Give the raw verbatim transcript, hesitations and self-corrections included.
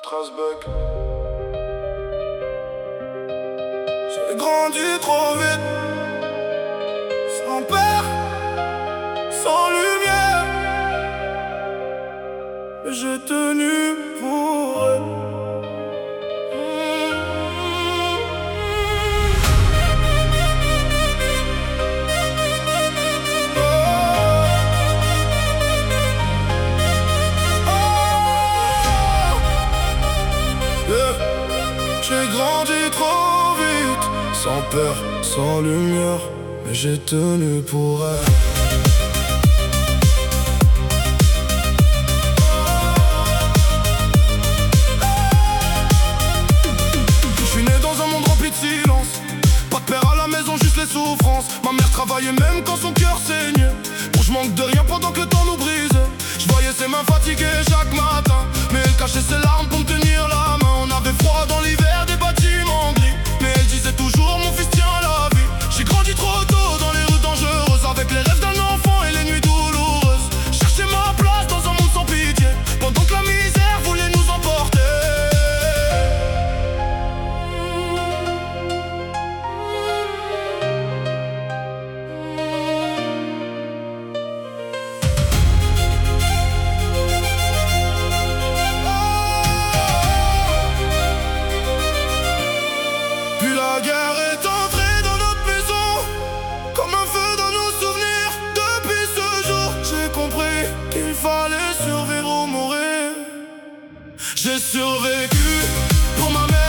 Strasbourg. J'ai grandi trop vite, sans père, sans lumière, mais j'ai tenu pour eux. J'ai grandi trop vite, sans peur, sans lumière, mais j'ai tenu pour elle. Je suis né dans un monde rempli de silence, pas de père à la maison, juste les souffrances. Ma mère travaillait même quand son cœur saignait, pour je manque de rien pendant que le temps nous brise. Je voyais ses mains fatiguées chaque matin, mais elle cachait ses larmes pour me tenir la main. On avait froid dans l'hiver, des bâtiments gris, mais elle disait toujours mon fils tient la vie. J'ai grandi trop tôt dans les rues dangereuses, avec les rêves d'un enfant et les nuits douloureuses. Chercher ma place dans un monde sans pitié, pendant que la misère voulait nous emporter. La guerre est entrée dans notre maison, comme un feu dans nos souvenirs. Depuis ce jour, j'ai compris qu'il fallait survivre ou mourir. J'ai survécu pour ma mère.